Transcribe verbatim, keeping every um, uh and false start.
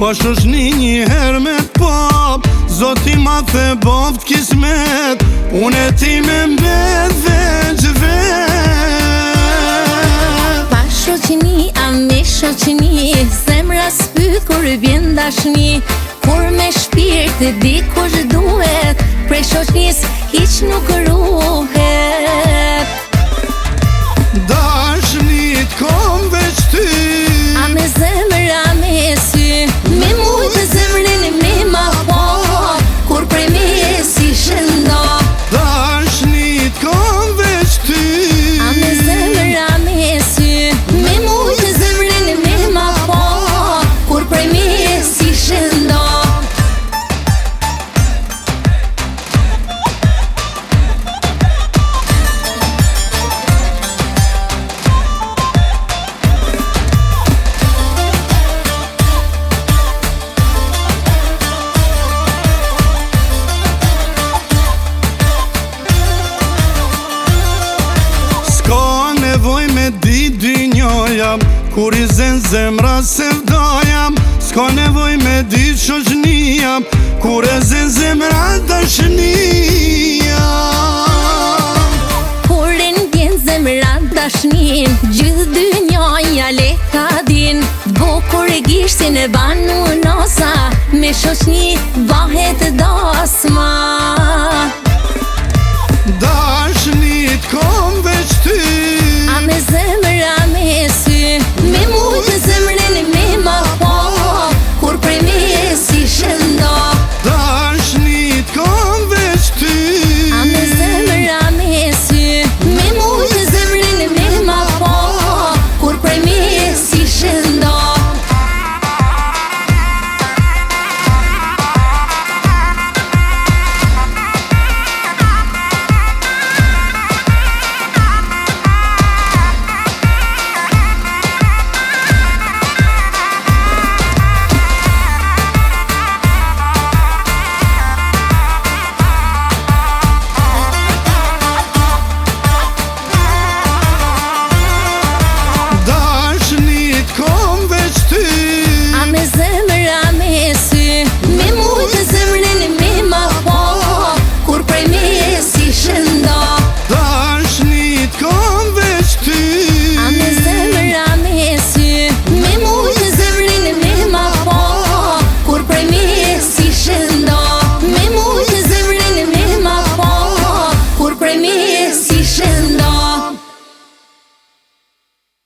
Po shoshni një her me pop, Zoti ma the boft kismet, unë e ti me mbet veç vet. Pa shoqni, a me shoqni, zemra s'pyt kur vjen dashni. Kur me shpirt e di kush duhet, prej shoqnis hiq nuk ruhet. Dashnit kom veç ty, A me zemër, a me sy, me mujt e zemrin me ma po, kur prej me si shëndo. Dashnit kom veç ty, A me zemër, a me sy, me mujt e zemrin me ma po, kur prej me si shëndo. Di dy njoja, kur i zen zemra se vdojam. S'ka nevoj me di shoqnia, kur e zen zemra dashnia. Kur e ndjen zemra dashnin, gjithë dy njoja le ka din. Bukur e gishtin e banu nosa, me shoqni vahet